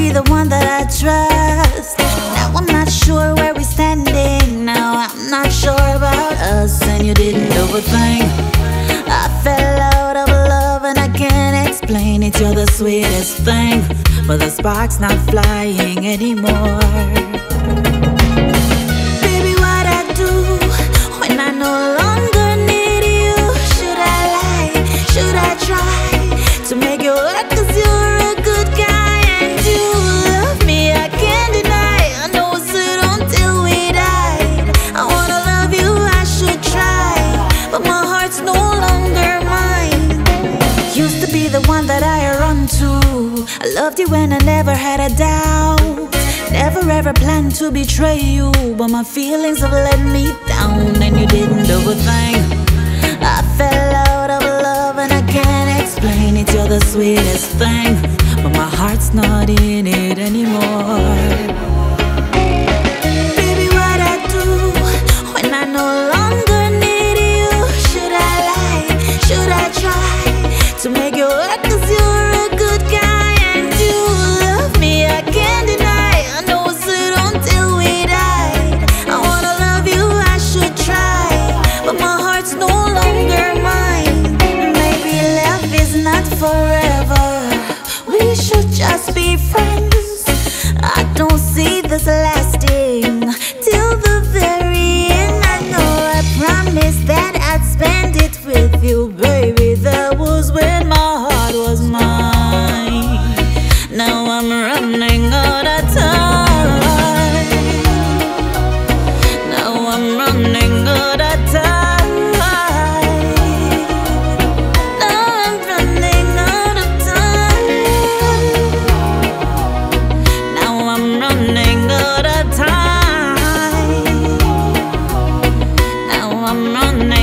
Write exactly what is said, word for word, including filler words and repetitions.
be the one that I trust. Now I'm not sure where we're standing. Now I'm not sure about us, and you didn't do a thing. I fell out of love and I can't explain it. You're the sweetest thing, but the spark's not flying anymore. Baby, what I do when I no longer need you? Should I lie? Should I try to make it work? 'Cause you're a good guy and you love me, I can't deny. I know it's said until we died. I wanna love you, I should try, but my heart's no longer mine. Used to be the one that I run to. I loved you when I never had a doubt. Never ever planned to betray you, but my feelings have let me down, and you didn't do a thing. I fell out of love and I can't explain it. You're the sweetest thing, but my heart's not in it anymore. Baby, what I do when I no longer need you? Should I lie? Should I try to make it work? 'Cause you're a good guy and you love me, I can't deny. I know it's said until we died. I wanna love you, I should try, but my heart's no longer mine. Maybe love is not forever. We should just be friends. I don't see this lasting till the very end. I know I promised that I'd spend it with you, baby. That was when my heart was mine. Now I'm running out of time. Now I'm running out of time. Now I'm running out of time. Now I'm running out of time. Now I'm running